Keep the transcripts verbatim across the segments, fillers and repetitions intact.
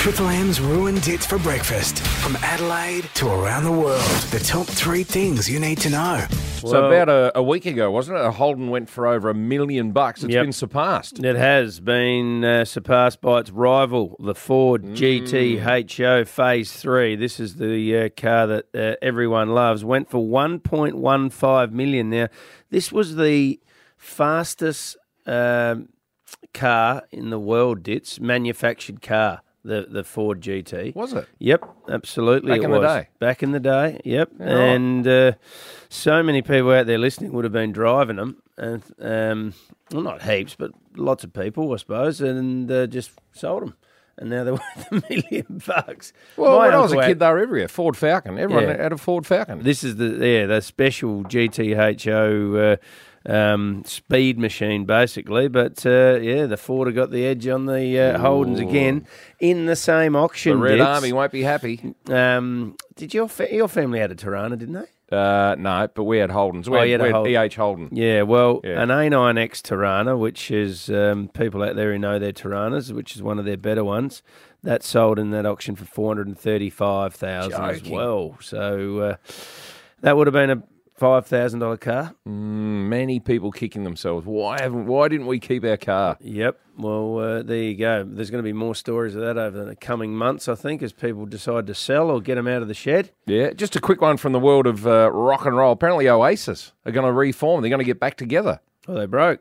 Triple M's ruined Dits for breakfast. From Adelaide to around the world. The top three things you need to know. So Well, about a, a week ago, wasn't it? A Holden went for over a million bucks. It's Yep. been surpassed. It has been uh, surpassed by its rival, the Ford G T H O Phase three. This is the uh, car that uh, everyone loves. Went for one point one five million dollars. Now, this was the fastest um, car in the world, Dits, manufactured car, the, the Ford G T. Was it? Yep, absolutely. Back it in the was. day? Back in the day, yep. Yeah, right. And uh, so many people out there listening would have been driving them. And, um, well, not heaps, but lots of people, I suppose, and uh, just sold them. And now they're worth a million bucks. Well, My when I was a uncle had- kid, they were everywhere. Ford Falcon. Everyone Yeah. had a Ford Falcon. This is the yeah the special G T H O uh, um, speed machine, basically. But uh, yeah, the Ford have got the edge on the uh, Holdens again in the same the auction. Red Dits. Army won't be happy. Um, did your fa- your family had a Tirana, didn't they? Uh, no, but we had Holdens. We Oh, had, you had a we had Holden. E H Holden. Yeah, well, Yeah. an A nine X Tirana, which is um, people out there who know their Tiranas, which is one of their better ones, that sold in that auction for four hundred thirty-five thousand dollars as Joking. well. So uh, that would have been a five thousand dollars car. Mm, many people kicking themselves. Why haven't? Why didn't we keep our car? Yep. Well, uh, there you go. There's going to be more stories of that over the coming months, I think, as people decide to sell or get them out of the shed. Yeah, just a quick one from the world of uh, rock and roll. Apparently, Oasis are going to reform. They're going to get back together. Well, they broke.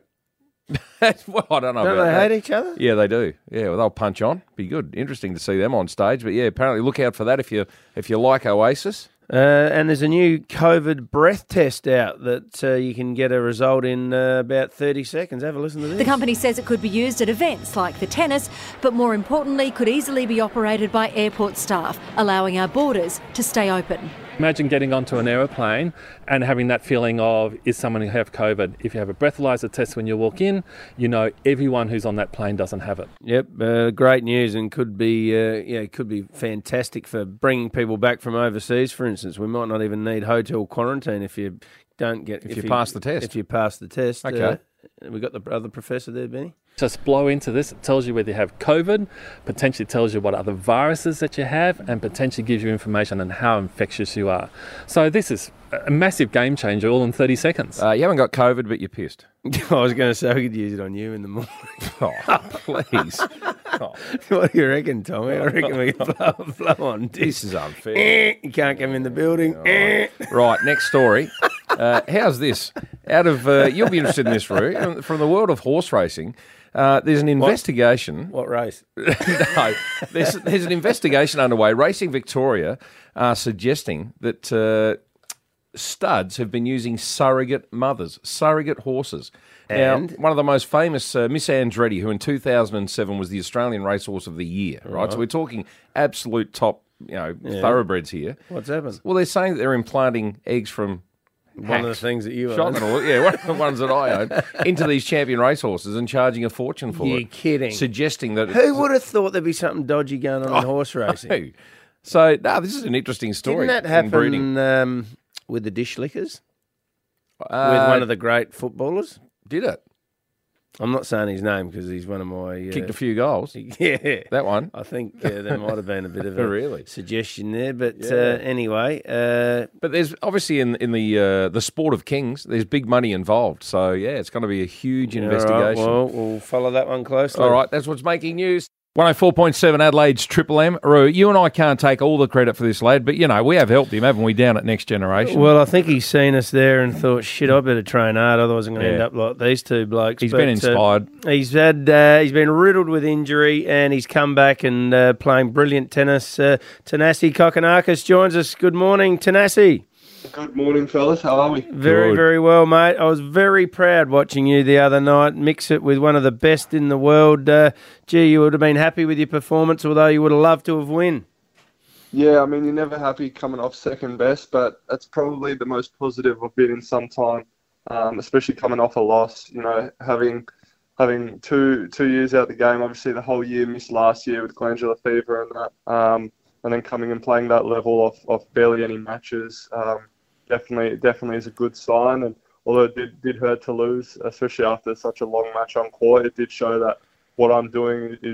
Well, I don't know. Don't about they that. hate each other? Yeah, they do. Yeah, well, they'll punch on. Be good. Interesting to see them on stage. But yeah, apparently look out for that if you if you like Oasis. Uh, and there's a new COVID breath test out that uh, you can get a result in uh, about thirty seconds. Have a listen to this. The company says it could be used at events like the tennis, but more importantly, could easily be operated by airport staff, allowing our borders to stay open. Imagine getting onto an aeroplane and having that feeling of, is someone who have COVID? If you have a breathalyzer test when you walk in, you know everyone who's on that plane doesn't have it. Yep, uh, great news, and could be uh, yeah, could be fantastic for bringing people back from overseas. For instance, we might not even need hotel quarantine if you don't get If you pass the test. If you pass the test, Okay. Uh, we got the other professor there, Benny. Just blow into this, it tells you whether you have COVID, potentially tells you what other viruses that you have, and potentially gives you information on how infectious you are. So this is a massive game changer all in thirty seconds. Uh, you haven't got COVID, but you're pissed. I was going to say we could use it on you in the morning. Oh, please. Oh, What do you reckon, Tommy? I reckon we can blow, blow on. this is unfair. Eh, you can't come in the building. Eh. Right, next story. Uh, how's this? Out of uh, you'll be interested in this, Roo. From the world of horse racing, uh, there's an investigation. What race? no, there's, there's an investigation underway. Racing Victoria are suggesting that uh, studs have been using surrogate mothers, surrogate horses. And? Now, one of the most famous, uh, Miss Andretti, who in two thousand seven was the Australian Racehorse of the Year, right? So we're talking absolute top, you know, thoroughbreds here. What's happened? Well, they're saying that they're implanting eggs from One of the hacks. things that you own. Shotgun or- yeah, one of the ones that I own, into these champion racehorses and charging a fortune for You're it. kidding. Suggesting that Who would have thought there'd be something dodgy going on in horse racing? Hey. So, no, this is an interesting story. Didn't that in breeding. happen um, with the dish lickers? Uh, with one of the great footballers? Did it? I'm not saying his name because he's one of my... Uh, Kicked a few goals. Yeah. That one. I think uh, there might have been a bit of a Really? suggestion there. But Yeah. uh, anyway, uh, But there's obviously in in the uh, the sport of kings, there's big money involved. So, yeah, it's going to be a huge all right, investigation. well, we'll follow that one closely. All right, that's what's making news. one oh four point seven Adelaide's Triple M. Roo, you and I can't take all the credit for this lad, but, you know, we have helped him, haven't we, down at Next Generation? Well, I think he's seen us there and thought, shit, I better train hard, otherwise I'm going to end Yeah. up like these two blokes. He's But, been uh, inspired. he's had, uh, he's been riddled with injury, and he's come back and uh, playing brilliant tennis. Uh, Tanasi Kokonakis joins us. Good morning, Tanasi. Good morning, fellas. How are we? Very, Good. very well, mate. I was very proud watching you the other night mix it with one of the best in the world. Uh, gee, you would have been happy with your performance, although you would have loved to have won. Yeah, I mean, you're never happy coming off second best, but that's probably the most positive I've been in some time, um, especially coming off a loss. You know, having having two two years out of the game, obviously the whole year missed last year with glandular fever and that, um, and then coming and playing that level off, off barely any matches. Um, Definitely, definitely is a good sign. And although it did, did hurt to lose, especially after such a long match on court, it did show that what I'm doing is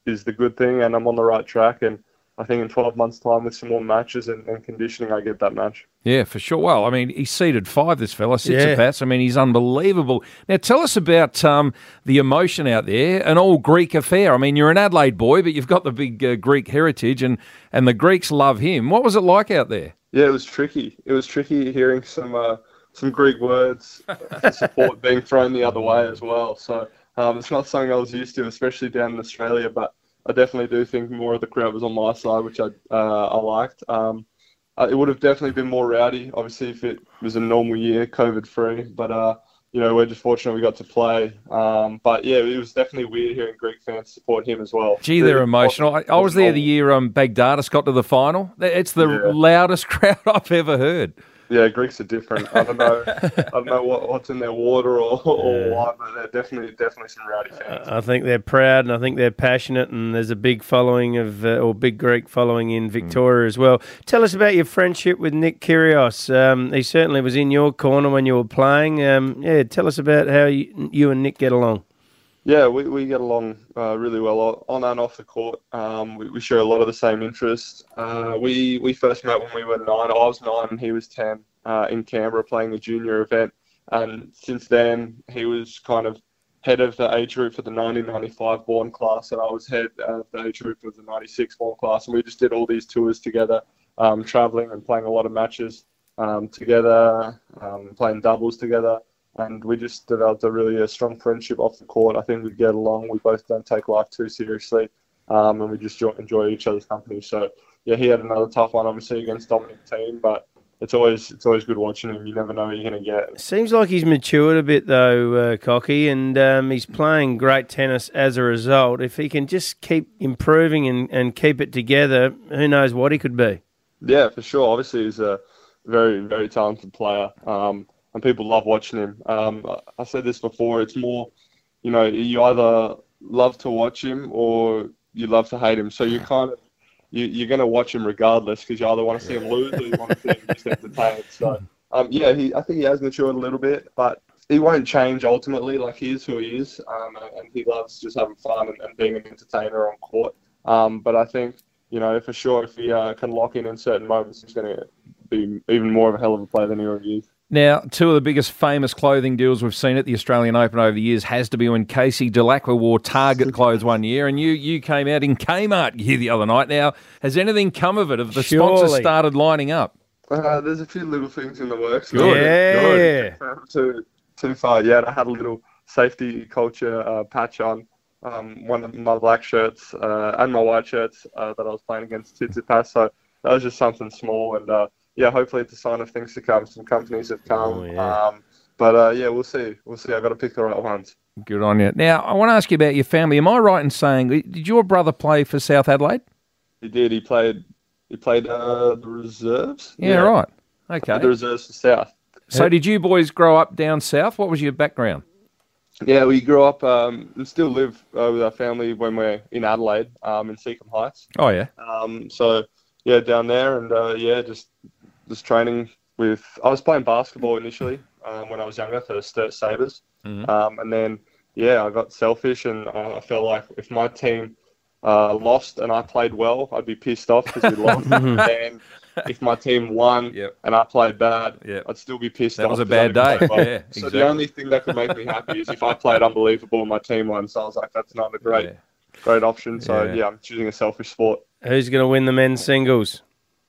is the good thing, and I'm on the right track. And I think in twelve months' time, with some more matches and, and conditioning, I get that match. Yeah, for sure. Well, I mean, he's seeded five, this fella, Tsitsipas. Yeah. I mean, he's unbelievable. Now, tell us about um, the emotion out there, an all Greek affair. I mean, you're an Adelaide boy, but you've got the big uh, Greek heritage, and, and the Greeks love him. What was it like out there? Yeah, it was tricky. It was tricky hearing some uh, some Greek words for support being thrown the other way as well. So um, it's not something I was used to, especially down in Australia, but I definitely do think more of the crowd was on my side, which I uh, I liked. Um, uh, it would have definitely been more rowdy, obviously, if it was a normal year, COVID-free. But, uh, you know, we're just fortunate we got to play. Um, but, yeah, it was definitely weird hearing Greek fans support him as well. Gee, they're emotional. I, I was there the year um, Baghdadis got to the final. It's the Yeah. loudest crowd I've ever heard. Yeah, Greeks are different. I don't know. I don't know what, what's in their water or, or Yeah. what, but they're definitely definitely some rowdy fans. I think they're proud, and I think they're passionate, and there's a big following of, uh, or big Greek following in Victoria as well. Tell us about your friendship with Nick Kyrgios. Um, he certainly was in your corner when you were playing. Um, yeah, tell us about how you, you and Nick get along. Yeah, we, we get along uh, really well on and off the court. Um, we, we share a lot of the same interests. Uh, we we first met when we were nine. I was nine and he was ten uh, in Canberra playing a junior event. And since then, he was kind of head of the age group for the nineteen ninety-five born class, and I was head of the age group of the ninety-six born class. And we just did all these tours together, um, traveling and playing a lot of matches um, together, um, playing doubles together. And we just developed a really a strong friendship off the court. I think we get along. We both don't take life too seriously, um, and we just jo- enjoy each other's company. So, yeah, he had another tough one, obviously, against Dominic Thiem, but it's always it's always good watching him. You never know what you're going to get. Seems like he's matured a bit, though, uh, Cocky, and um, he's playing great tennis as a result. If he can just keep improving and, and keep it together, who knows what he could be. Yeah, for sure. Obviously, he's a very, very talented player. Um, And people love watching him. Um, I said this before. It's more, you know, you either love to watch him or you love to hate him. So you kind of, you, you're going to watch him regardless because you either want to see him lose or you want to see him just entertained. So, um, yeah, he, I think he has matured a little bit, but he won't change ultimately. Like, he is who he is, um, and he loves just having fun and, and being an entertainer on court. Um, but I think, you know, for sure, if he uh, can lock in in certain moments, he's going to be even more of a hell of a player than he already is. Now, two of the biggest famous clothing deals we've seen at the Australian Open over the years has to be when Casey Dellacqua wore Target clothes one year, and you you came out in Kmart gear the other night. Now, has anything come of it? Have the Surely. sponsors started lining up? Uh, there's a few little things in the works. Good, Yeah. Um, too, too far yet. I had a little safety culture uh, patch on um, one of my black shirts uh, and my white shirts uh, that I was playing against Tsitsipas. So that was just something small, and uh, yeah, hopefully it's a sign of things to come. Some companies have come. Oh, yeah. um, but uh, yeah, we'll see. We'll see. I've got to pick the right ones. Good on you. Now, I want to ask you about your family. Am I right in saying, did your brother play for South Adelaide? He did. He played. He played uh, the reserves. Yeah, right. Okay. The reserves for South. So did you boys grow up down south? What was your background? Yeah, we grew up um, and still live uh, with our family when we're in Adelaide, um, in Seacombe Heights. Oh, yeah. Um, so yeah, down there, and uh, yeah, just just training with. I was playing basketball initially um, when I was younger for the Sturt Sabres, Mhm. um, and then yeah, I got selfish, and uh, I felt like if my team uh, lost and I played well, I'd be pissed off because we lost. And if my team won Yep. and I played bad, Yep. I'd still be pissed That off. was a 'cause I bad didn't day. play well. Yeah, So exactly. the only thing that could make me happy is if I played unbelievable and my team won. So I was like, that's not a great, Yeah. great option. So Yeah. yeah, I'm choosing a selfish sport. Who's going to win the men's singles?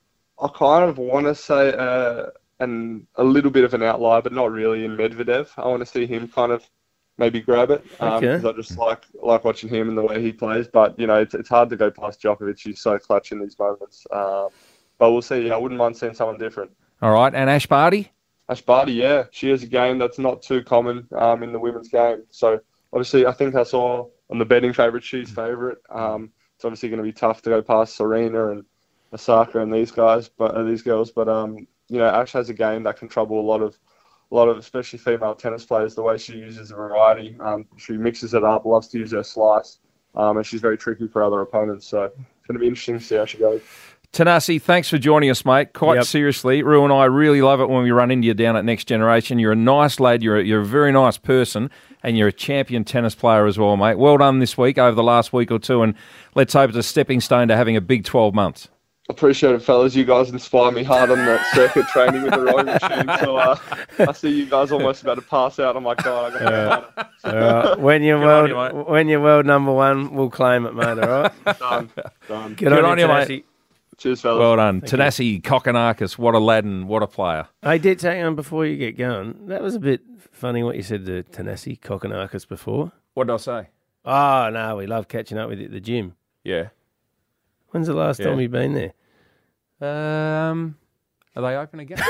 I kind of want to say uh, an, a little bit of an outlier, but not really, in Medvedev. I want to see him kind of maybe grab it Okay. because I just like like watching him and the way he plays. But, you know, it's, it's hard to go past Djokovic. He's so clutch in these moments. Um, but we'll see. I wouldn't mind seeing someone different. All right. And Ash Barty? Ash Barty, yeah. She has a game that's not too common um, in the women's game. So, obviously, I think I saw on the betting favourite, she's favourite. Um, it's obviously going to be tough to go past Serena and Osaka and these guys, but uh, these girls. But um, you know, Ash has a game that can trouble a lot of, a lot of especially female tennis players. The way she uses a variety, um, she mixes it up, loves to use her slice, um, and she's very tricky for other opponents. So it's going to be interesting to see how she goes. Tanasi, thanks for joining us, mate. Quite Yep. seriously, Rue and I really love it when we run into you down at Next Generation. You're a nice lad, you're a, you're a very nice person, and you're a champion tennis player as well, mate. Well done this week, over the last week or two, and let's hope it's a stepping stone to having a big twelve months. Appreciate it, fellas. You guys inspire me hard on that circuit training with the rowing machine. So uh, I see you guys almost about to pass out. I'm like, God, I got to All right. When you're Good on you, world, mate. when you're world number one, we'll claim it, mate. All right. done. Done. Good, Good on, on you, you, mate. Tanasi. Cheers, fellas. Well done. Tanasi Kokonakis, what a lad and what a player. I did hang on before you get going. That was a bit funny what you said to Tanasi Kokonakis before. What did I say? Oh, no, we love catching up with you at the gym. Yeah. When's the last Yeah. time you've been there? Um, are they open again?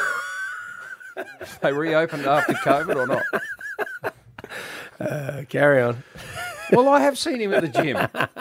They reopened after COVID or not? Uh, carry on. Well, I have seen him at the gym.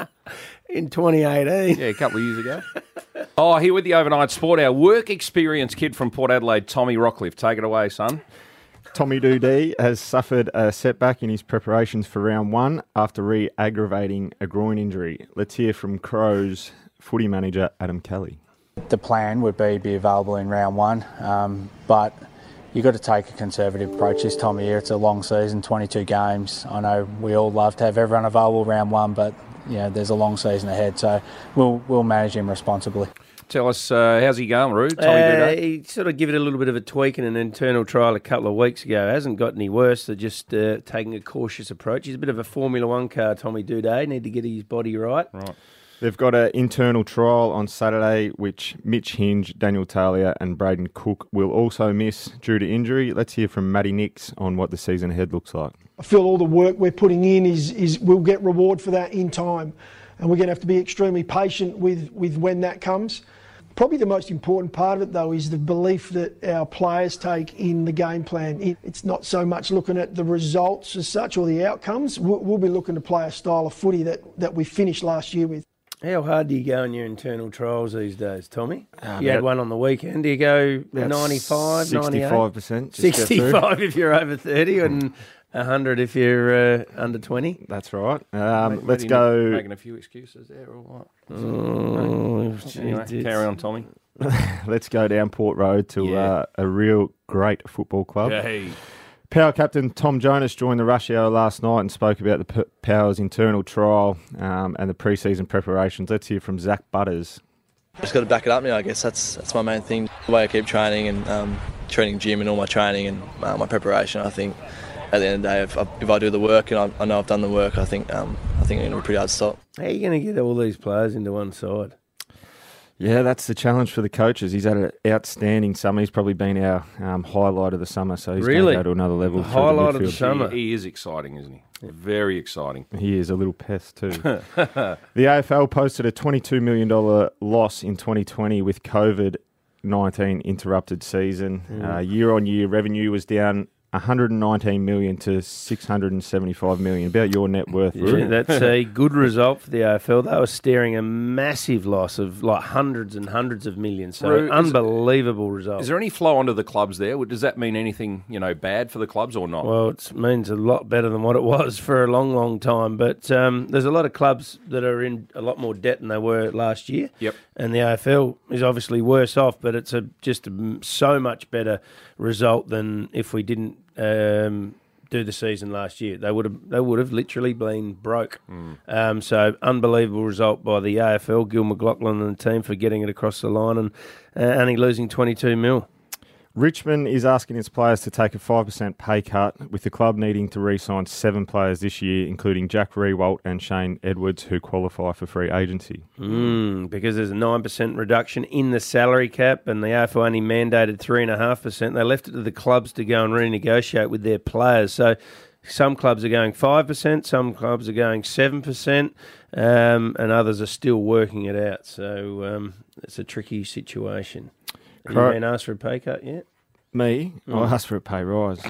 In twenty eighteen. Yeah, a couple of years ago. Oh, here with the Overnight Sport, our work experience kid from Port Adelaide, Tommy Rockcliffe. Take it away, son. Tommy Doodee has suffered a setback in his preparations for round one after re-aggravating a groin injury. Let's hear from Crows footy manager Adam Kelly. The plan would be be available in round one, um, but you've got to take a conservative approach this time of year. It's a long season, twenty-two games. I know we all love to have everyone available round one, but you know, there's a long season ahead, so we'll we'll manage him responsibly. Tell us, uh, how's he going, Roo? Tommy Uh, Doodee? he sort of give it a little bit of a tweak in an internal trial a couple of weeks ago. Hasn't got any worse. They're just uh, taking a cautious approach. He's a bit of a Formula One car, Tommy Doodee. Need to get his body right. Right. They've got an internal trial on Saturday, which Mitch Hinge, Daniel Talia and Braden Cook will also miss due to injury. Let's hear from Matty Nix on what the season ahead looks like. I feel all the work we're putting in is, is we'll get reward for that in time. And we're going to have to be extremely patient with, with when that comes. Probably the most important part of it, though, is the belief that our players take in the game plan. It, it's not so much looking at the results as such or the outcomes. We'll, we'll be looking to play a style of footy that, that we finished last year with. How hard do you go in your internal trials these days, Tommy? Uh, you had about- one on the weekend. Do you go ninety-five, sixty-five percent. sixty-five if you're over thirty and one hundred if you're uh, under twenty? That's right. Um, Mate, let's Matty go. Making a few excuses there or what? Oh, Anyway, geez, carry on, Tommy. Let's go down Port Road to Yeah. uh, a real great football club. Hey. Power captain Tom Jonas joined the rush hour last night and spoke about the P- Power's internal trial um, and the pre-season preparations. Let's hear from Zach Butters. Just got to back it up now. I guess that's that's my main thing. The way I keep training and um, training gym and all my training and uh, my preparation. I think at the end of the day, if I, if I do the work and I, I know I've done the work, I think um, I think I'm going to be pretty hard to stop. How are you going to get all these players into one side? Yeah, that's the challenge for the coaches. He's had an outstanding summer. He's probably been our um, highlight of the summer, so he's Really? going to go to another level. The through highlight of the midfield. summer. He, he is exciting, isn't he? Very exciting. He is a little pest too. The A F L posted a twenty-two million dollars loss in twenty twenty with COVID nineteen interrupted season. Mm. Uh, year-on-year revenue was down one hundred nineteen million dollars to six hundred seventy-five million dollars. About your net worth, Yeah, Roo. that's a good result for the A F L. They were staring a massive loss of like hundreds and hundreds of millions. So Roo, is- unbelievable result. Is there any flow onto the clubs there? Does that mean anything, you know, bad for the clubs or not? Well, it means a lot better than what it was for a long, long time. But um, there's a lot of clubs that are in a lot more debt than they were last year. Yep. And the A F L is obviously worse off, but it's a just a so much better result than if we didn't um, do the season last year. They would have they would have literally been broke. Mm. Um, so unbelievable result by the A F L, Gil McLaughlin and the team for getting it across the line and uh, only losing twenty-two mil. Richmond is asking its players to take a five percent pay cut, with the club needing to re-sign seven players this year, including Jack Rewalt and Shane Edwards, who qualify for free agency. Mm, because there's a nine percent reduction in the salary cap and the A F L only mandated three point five percent. They left it to the clubs to go and renegotiate with their players. So some clubs are going five percent, some clubs are going seven percent, um, and others are still working it out. So um, it's a tricky situation. Have you Cro- been asked for a pay cut yet? Me? Mm. I asked for a pay rise.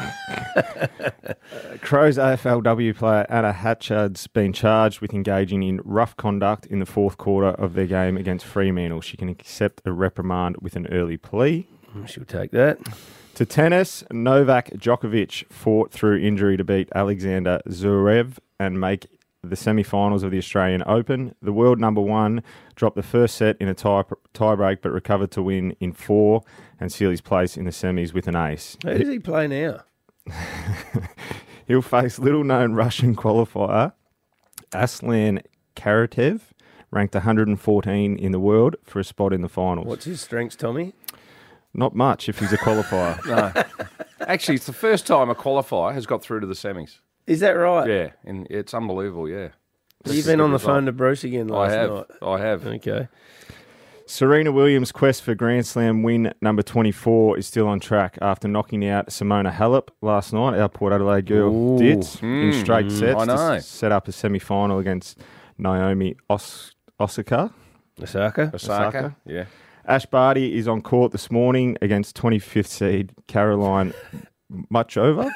Crows A F L W player Anna Hatchard's been charged with engaging in rough conduct in the fourth quarter of their game against Fremantle. She can accept a reprimand with an early plea. She'll take that. To tennis, Novak Djokovic fought through injury to beat Alexander Zverev and make the semi-finals of the Australian Open. The world number one dropped the first set in a tie tiebreak, but recovered to win in four and seal his place in the semis with an ace. Who does he play now? He'll face little-known Russian qualifier Aslan Karatev, ranked one hundred fourteen in the world, for a spot in the finals. What's his strengths, Tommy? Not much if he's a qualifier. No. Actually, it's the first time a qualifier has got through to the semis. Is that right? Yeah, and it's unbelievable, yeah. You've been on the phone to Bruce again last I have. night. I have. Okay. Serena Williams' quest for Grand Slam win number twenty-four is still on track after knocking out Simona Halep last night, our Port Adelaide girl Ooh. Ditz, Mm. in straight Mm. sets I know. to set up a semi-final against Naomi Os- Osaka. Osaka? Osaka, yeah. Ash Barty is on court this morning against twenty-fifth seed Caroline Muchova.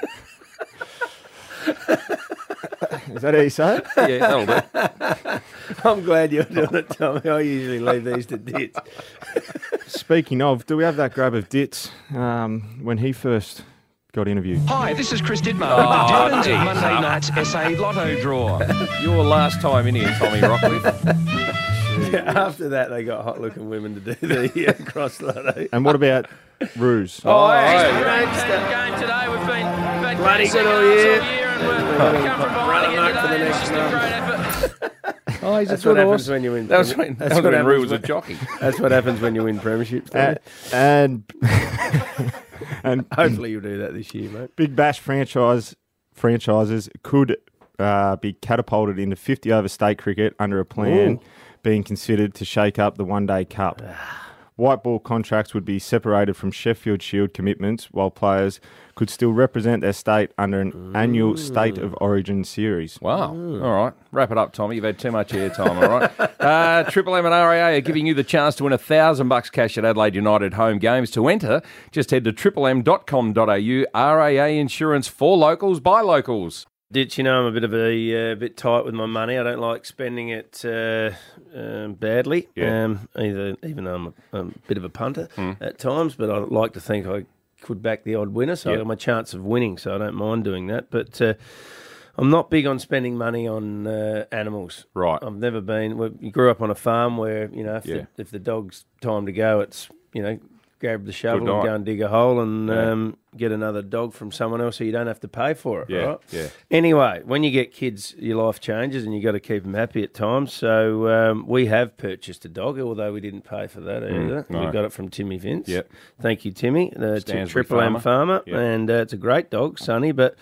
Is that how you say it? Yeah, that'll do. I'm glad you're doing it, Tommy. I usually leave these to Ditz. Speaking of, do we have that grab of Ditz um, when he first got interviewed? Hi, this is Chris Didmo. Oh, Dylan's geez. Monday night's S A Lotto draw. Your last time in here, Tommy Rockcliffe. After that, they got hot-looking women to do the uh, cross lotto. And what about Ruse? Oh, hey, We've great been stuff. game today. We've been, been Bloody dancing good all all year. year, and we've, we've come from behind Right again up for the today. next It's just a great effort. Oh, he's That's a what good happens horse. when you win. That was premi- when, That's that was what when Rue happens was a when- jockey. That's what happens when you win premierships. Uh, and and Hopefully you'll do that this year, mate. Big Bash franchise franchises could uh, be catapulted into fifty over state cricket under a plan Ooh. being considered to shake up the One Day Cup. White ball contracts would be separated from Sheffield Shield commitments, while players could still represent their state under an annual State of Origin series. Wow. All right. Wrap it up, Tommy. You've had too much airtime, all right? Uh, Triple M and R A A are giving you the chance to win a thousand bucks cash at Adelaide United home games. To enter, just head to triple m dot com dot a u. R A A Insurance for locals, by locals. Ditch, you know, I'm a bit of a uh, bit tight with my money. I don't like spending it uh, um, badly. Yeah. Um, either, even though I'm a, I'm a bit of a punter Mm. at times, but I like to think I could back the odd winner, so I Yep. got my chance of winning. So I don't mind doing that. But uh, I'm not big on spending money on uh, animals. Right. I've never been. We you grew up on a farm where you know if, Yeah. the, if the dog's time to go, it's you know. Grab the shovel Good and night. go and dig a hole and Yeah. um, get another dog from someone else so you don't have to pay for it. Yeah, Right? yeah. Anyway, when you get kids, your life changes and you got to keep them happy at times. So um, we have purchased a dog, although we didn't pay for that either. no. We got it from Timmy Vince. Yep. Thank you, Timmy. The Stansbury Triple M farmer. farmer. Yep. And uh, it's a great dog, Sonny. But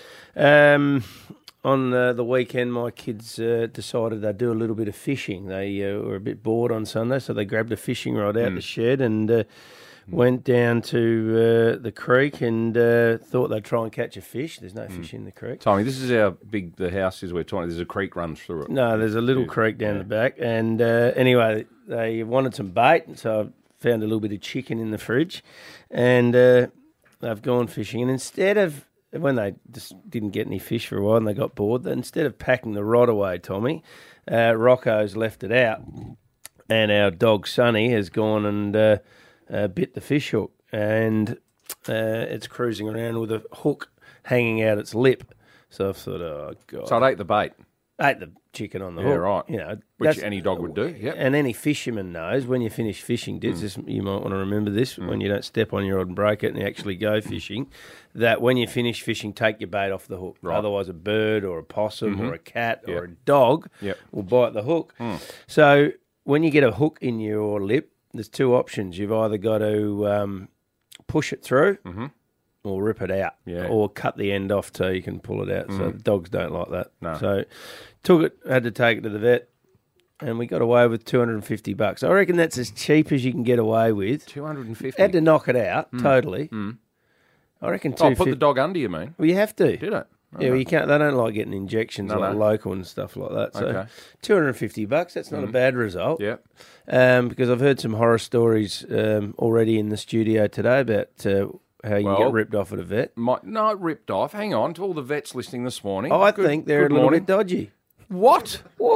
um, on uh, the weekend, my kids uh, decided they'd do a little bit of fishing. They uh, were a bit bored on Sunday, so they grabbed a fishing rod out Mm. the shed and... Uh, Went down to uh, the creek and uh, thought they'd try and catch a fish. There's no fish in the creek. Tommy, this is how big the house is we're talking. There's a creek runs through it. No, there's a little Yeah. creek down Yeah. the back. And uh, anyway, they wanted some bait, so I found a little bit of chicken in the fridge. And uh, they've gone fishing. And instead of, when they just didn't get any fish for a while and they got bored, then instead of packing the rod away, Tommy, uh, Rocco's left it out. And our dog, Sonny, has gone and... Uh, Uh, bit the fish hook and uh, it's cruising around with a hook hanging out its lip. So I thought, oh, God. So it ate the bait. Ate the chicken on the Yeah, hook. right. You know, Which that's- any dog would do, yep. And any fisherman knows when you finish fishing, Dids, this, you might want to remember this, when you don't step on your rod and break it and you actually go fishing, that when you finish fishing, take your bait off the hook. Right. Otherwise a bird or a possum Mhm. or a cat Yep. or a dog Yep. will bite the hook. Mm. So when you get a hook in your lip, there's two options. You've either got to um, push it through Mhm. or rip it out, Yeah. or cut the end off so you can pull it out. So Mm. the dogs don't like that. No. So took it, had to take it to the vet, and we got away with two hundred fifty bucks. I reckon that's as cheap as you can get away with. two hundred fifty. Had to knock it out Mm. totally. Mm. I reckon two Oh, fifty. put the dog under you, mean? Well, you have to. Did it? Yeah, well, you can't. They don't like getting injections No, like no. local and stuff like that. So, Okay. two hundred and fifty bucks. That's not a Mm. bad result. Yeah. Um, because I've heard some horror stories um, already in the studio today about uh, how you Well, get ripped off at a vet. My, no, ripped off. Hang on to all the vets listening this morning. Oh, I Good- think they're good a little morning. bit dodgy. What? What?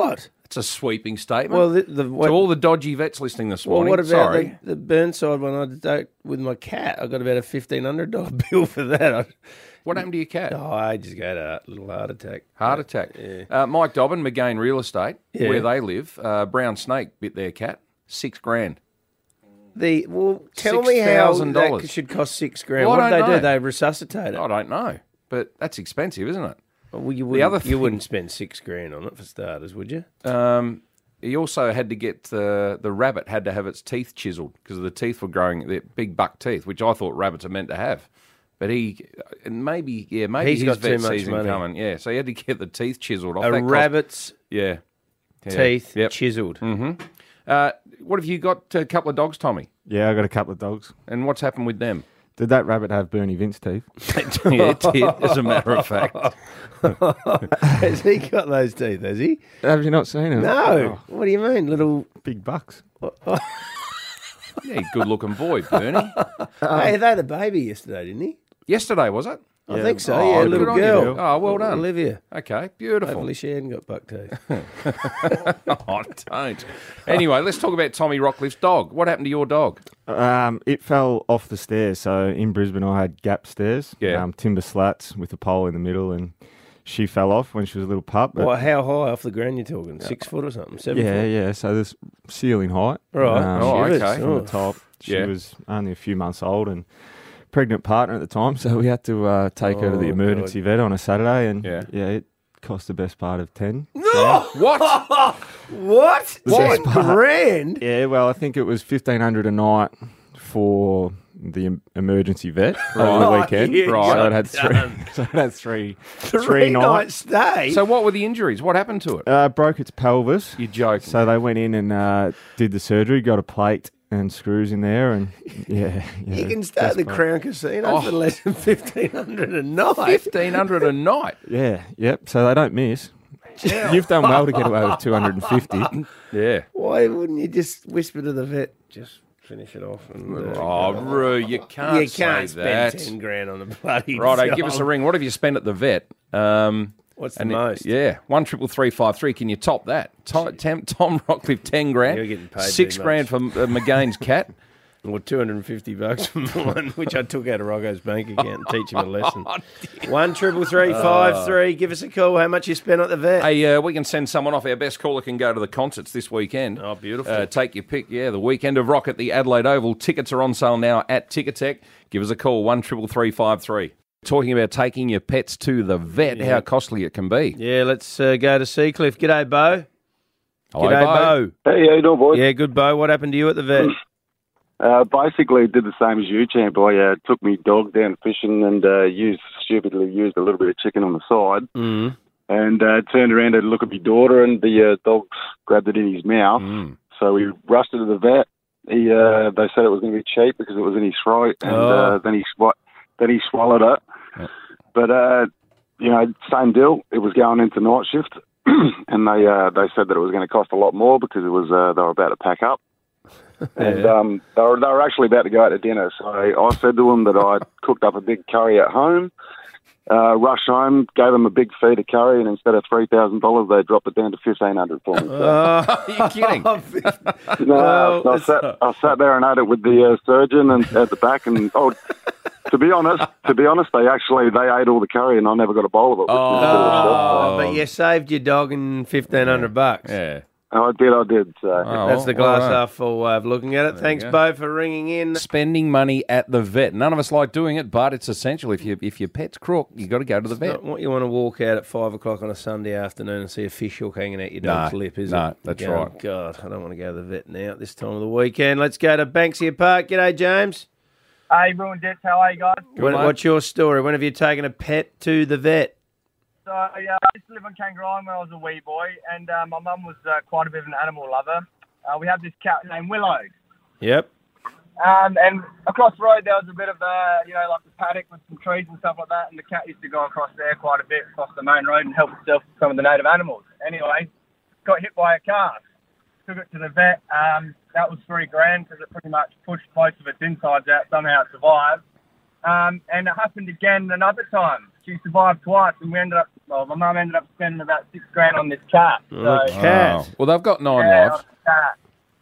It's a sweeping statement. Well, the, the, what, to all the dodgy vets listening this well, morning, what about sorry. the, the Burnside one I did with my cat? I got about a fifteen hundred dollars bill for that. I, What happened to your cat? Oh, I just got a little heart attack. Heart attack. Yeah. Uh, Mike Dobbin, McGain Real Estate, Yeah. where they live, uh, brown snake bit their cat, six grand. The well, tell me how six thousand dollars. that should cost six grand. Well, I what do they don't do? know. They resuscitate it. I don't know, but that's expensive, isn't it? Well, you The wouldn't, other you thing- wouldn't spend six grand on it for starters, would you? Um, he also had to get the the rabbit had to have its teeth chiselled because the teeth were growing, the big buck teeth, which I thought rabbits are meant to have. But he, and maybe, yeah, maybe He's his got too vet much season money. coming. Yeah, so he had to get the teeth chiselled off. A That cost- rabbit's yeah, Yeah. teeth Yep. chiselled. hmm Uh, what have you got? A couple of dogs, Tommy? Yeah, I got a couple of dogs. And what's happened with them? Did that rabbit have Bernie Vince teeth? Yeah, it did, as a matter of fact. Has he got those teeth, has he? Have you not seen him? No. Oh, What do you mean? Little. big bucks. Yeah, good-looking boy, Bernie. Hey, they had a baby yesterday, didn't he? Yesterday, was it? I think so, Oh, yeah, a good little on you, girl. Bill. Oh, well done. Olivia. Okay, beautiful. Hopefully she hadn't got buck teeth. Oh, don't. Anyway, let's talk about Tommy Rockliff's dog. What happened to your dog? Um, it fell off the stairs. So in Brisbane, I had gap stairs, Yeah. um, timber slats with a pole in the middle, and she fell off when she was a little pup. but- Well, how high off the ground you talking? Six foot or something? Seven yeah, foot? yeah. So there's ceiling height. Right. Um, Oh, Shivers. okay. From Oh. the top. She Yeah. was only a few months old and pregnant partner at the time, so we had to uh, take her to the Oh, emergency vet on a Saturday, and Yeah. yeah, it cost the best part of ten. No! What? What? The Ten best part. grand? Yeah, well, I think it was fifteen hundred a night for the em- emergency vet over the Right. weekend. Yeah, Right. So it had three. done. So it had three. Three, Three night nights. stay? So what were the injuries? What happened to it? Uh, broke its pelvis. You joking. So they went in and uh, did the surgery, got a plate and screws in there, and yeah, yeah you can start best the part. Crown Casino Oh. for less than fifteen hundred a night. fifteen hundred a night. Yeah, yep. So they don't miss. You've done well to get away with two hundred and fifty. Yeah. Why wouldn't you just whisper to the vet, just finish it off? And, uh, Oh, Roo, you can't, you can't say spend that. ten grand on a bloody Righto, give us a dog. ring. What have you spent at the vet? Um, What's the and it- most? yeah, one triple three five three. Can you top that? Tom, Tom, Tom Rockcliffe, ten grand. You're getting paid Six too grand for uh, McGain's cat. Or two hundred and fifty bucks for mine, which I took out of Rocco's bank account and teach him a lesson. One triple three five three. Give us a call. How much you spent at the vet? Hey, uh, we can send someone off. Our best caller can go to the concerts this weekend. Oh, beautiful. Uh, take your pick. Yeah, the weekend of rock at the Adelaide Oval. Tickets are on sale now at Ticketek. Give us a call, one triple three five three. Talking about taking your pets to the vet, Yeah. how costly it can be. Yeah, let's uh, go to Seacliff. G'day, Bo. Hello, G'day, Bo. Bo. Hey, how you doing, boys? Yeah, good, Bo. What happened to you at the vet? Uh, basically, did the same as you, champ. I uh, took me dog down fishing and uh, used stupidly used a little bit of chicken on the side, Mm. and uh, turned around to look at my daughter, and the uh, dog grabbed it in his mouth. Mm. So we rushed her to the vet. He, uh, they said it was going to be cheap because it was in his throat, and Oh. uh, then he swa- then he swallowed it. Yeah. But uh, you know, same deal. It was going into night shift, and they uh, they said that it was going to cost a lot more because it was uh, they were about to pack up. And um, they, were, they were actually about to go out to dinner. So I said to them that I'd cooked up a big curry at home, uh, rushed home, gave them a big feed of curry, and instead of three thousand dollars, they dropped it down to fifteen hundred dollars for me. Are you kidding? No, Well, I, sat, I sat there and ate it with the uh, surgeon and at the back. And oh, to be honest, to be honest, they actually they ate all the curry, and I never got a bowl of it. Which was a bit of a shock. Oh, but you saved your dog in fifteen hundred bucks. Yeah. I did, I did. So. Oh, That's the well, well glass done. half full way of looking at it. There Thanks, you go. Bo, for ringing in. Spending money at the vet. None of us like doing it, but it's essential. If you if your pet's crook, you got to go to the vet. Not what you want to walk out at five o'clock on a Sunday afternoon and see a fish hook hanging out your dog's No, lip, is no, it? that's Going, right. God, I don't want to go to the vet now at this time of the weekend. Let's go to Banksia Park. G'day, James. Hey, Ruin Debts, how are you guys? When, what's your story? When have you taken a pet to the vet? So, yeah, I used to live on Kangaroo Island when I was a wee boy, and uh, my mum was uh, quite a bit of an animal lover. Uh, we had this cat named Willow. Yep. Um, and across the road, there was a bit of, uh, you know, like a paddock with some trees and stuff like that, and the cat used to go across there quite a bit, across the main road, and help itself with some of the native animals. Anyway, got hit by a car. Took it to the vet. Um, that was three grand because it pretty much pushed most of its insides out. Somehow it survived. Um, and it happened again another time. She survived twice, and we ended up well, my mum ended up spending about six grand on this cat. So, Oh, cat. Wow. Well, they've got nine yeah, lives. on the cat.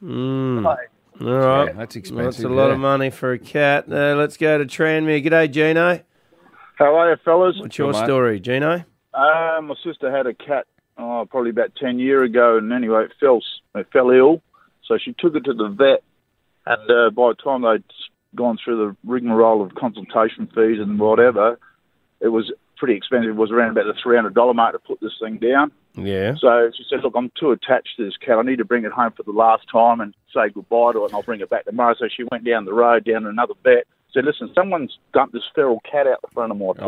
Mm. So, All right. Yeah, that's expensive, That's a lot yeah. of money for a cat. Uh, let's go to Tranmere. G'day, Gino. How are you, fellas? What's your Good, mate. story, Gino? Uh, my sister had a cat oh, probably about ten years ago, and anyway, it fell, it fell ill. So she took it to the vet, and uh, by the time they'd gone through the rigmarole of consultation fees and whatever, it was pretty expensive. It was around about the three hundred dollars mark to put this thing down. Yeah. So she said, look, I'm too attached to this cat. I need to bring it home for the last time and say goodbye to it, and I'll bring it back tomorrow. So she went down the road, down to another vet, said, listen, someone's dumped this feral cat out the front of my place.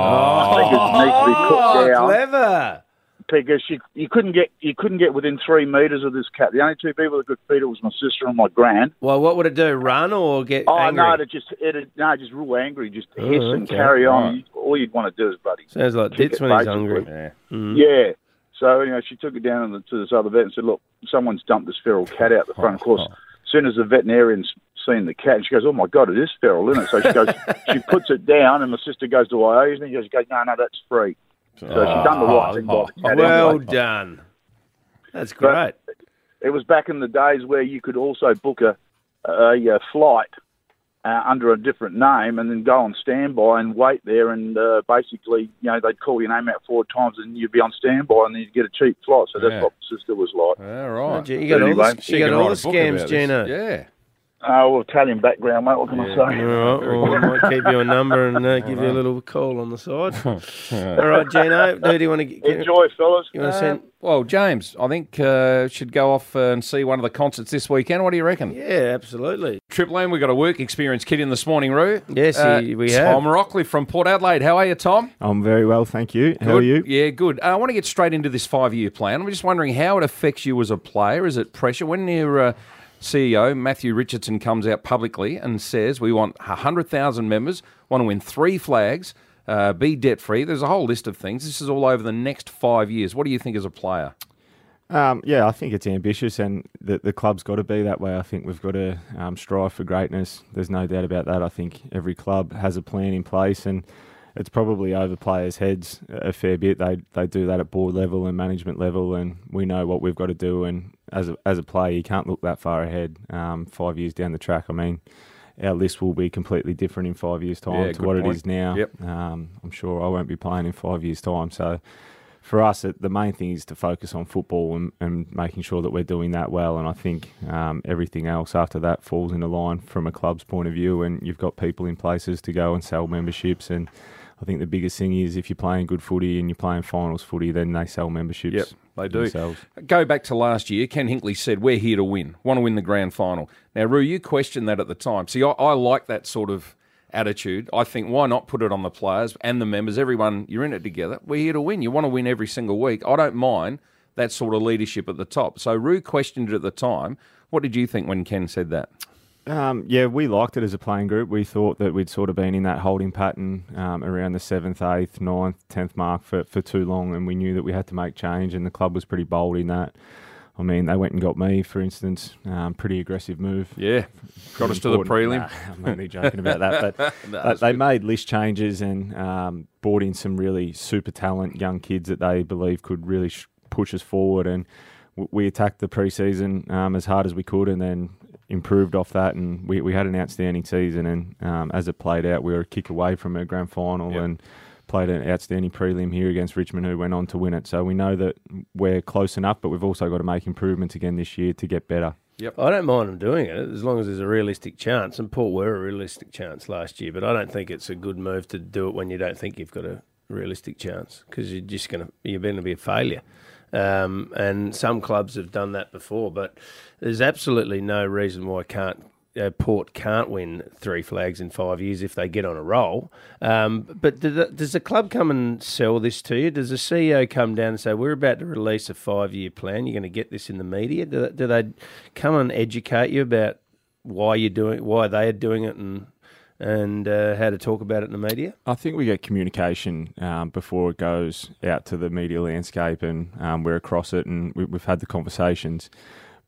I think it needs to be put down. Clever. Because she, you couldn't get you couldn't get within three metres of this cat. The only two people that could feed it was my sister and my gran. Well, what would it do? Run or get Oh angry? no, it just it no, just real angry, just Oh, hiss and okay. carry on. Right. All you'd want to do is bloody Sounds like kick Ditz it, when he's basically. hungry. Yeah. Mm. Yeah. So anyway, she took it down to, the, to this other vet and said, look, someone's dumped this feral cat out the front. Of course, as soon as the veterinarian's seen the cat, and she goes, oh my God, it is feral, isn't it? So she goes, she puts it down, and my sister goes, do I owe you? And he goes, no, no, that's free. So she's done the right thing by the cat. Well anyway. done. That's But great. it was back in the days where you could also book a, a, a flight uh, under a different name and then go on standby and wait there, and uh, basically, you know, they'd call your name out four times and you'd be on standby and then you'd get a cheap flight. So that's Yeah. what my sister was like. Yeah, right. You got all Anyway, the, She you got can all write the a book scams, about Gino. this. Yeah. Oh, well, Italian background, mate. What can I Yeah. say? All right, well, I might keep your number and uh, give you a little call on the side. All right, Gino, who do you want to get? Enjoy, fellas. You want to Uh, send? well, James, I think uh, should go off uh, and see one of the concerts this weekend. What do you reckon? Yeah, absolutely. Triple M, we've got a work experience kid in this morning, Roo. Yes, Uh, he- we have. Tom Rockley from Port Adelaide. How are you, Tom? I'm very well, thank you. How are you? Good. Yeah, good. Uh, I want to get straight into this five-year plan. I'm just wondering how it affects you as a player. Is it pressure? When your uh, C E O, Matthew Richardson, comes out publicly and says we want one hundred thousand members, want to win three flags, uh, be debt-free. There's a whole list of things. This is all over the next five years. What do you think as a player? Um, yeah, I think it's ambitious, and the, the club's got to be that way. I think we've got to um, strive for greatness. There's no doubt about that. I think every club has a plan in place, and it's probably over players' heads a fair bit. They they do that at board level and management level, and we know what we've got to do. And as a, as a player, you can't look that far ahead. Um, five years down the track, I mean, our list will be completely different in five years' time Yeah, to good what point. it is now. Yep. Um, I'm sure I won't be playing in five years' time. So for us, it, the main thing is to focus on football and, and making sure that we're doing that well. And I think um, everything else after that falls into line from a club's point of view. And you've got people in places to go and sell memberships. And I think the biggest thing is if you're playing good footy and you're playing finals footy, then they sell memberships. Yep, they do. themselves. Go back to last year. Ken Hinkley said, we're here to win, want to win the grand final. Now, Roo, you questioned that at the time. See, I, I like that sort of attitude. I think, why not put it on the players and the members, everyone, you're in it together. We're here to win. You want to win every single week. I don't mind that sort of leadership at the top. So Roo questioned it at the time. What did you think when Ken said that? Um, yeah, we liked it as a playing group. We thought that we'd sort of been in that holding pattern um, around the seventh, eighth, ninth, tenth mark for, for too long, and we knew that we had to make change, and the club was pretty bold in that. I mean, they went and got me, for instance. Um, pretty aggressive move. Yeah, got us to the prelim. Nah, I'm only joking about that, but No, they, they made list changes and um, brought in some really super talent young kids that they believe could really sh- push us forward, and w- we attacked the pre-season um, as hard as we could, and then improved off that, and we, we had an outstanding season, and um, as it played out, we were a kick away from a grand final. Yep. And played an outstanding prelim here against Richmond, who went on to win it. So we know that we're close enough, but we've also got to make improvements again this year to get better. Yep. I don't mind them doing it as long as there's a realistic chance, and Port were a realistic chance last year, but I don't think it's a good move to do it when you don't think you've got a realistic chance, because you're just going to you're going to be a failure. Um, and some clubs have done that before, but there's absolutely no reason why can't uh, Port can't win three flags in five years if they get on a roll. Um, but do the, does the club come and sell this to you? Does the C E O come down and say, we're about to release a five-year plan, you're going to get this in the media? Do, do they come and educate you about why you're doing, why they are doing it, and and uh, how to talk about it in the media? I think we get communication um, before it goes out to the media landscape, and um, we're across it, and we, we've had the conversations. But